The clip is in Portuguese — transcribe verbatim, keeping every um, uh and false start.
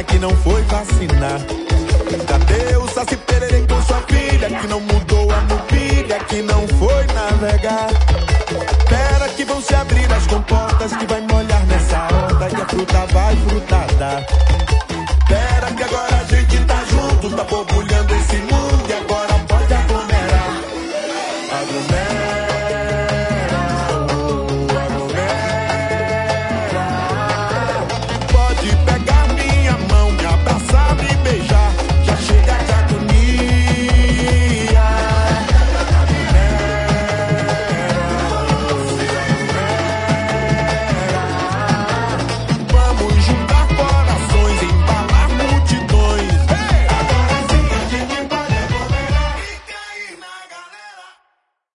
que não foi vacinar? Cadê o Saci Pererê com sua filha, que não mudou a mobília, que não foi navegar? Espera que vão se abrir as comportas, que vai molhar nessa onda e a fruta vai frutada. Espera que agora a gente tá junto, tá borbulhando esse mundo e agora pode aglomerar. Aglomera.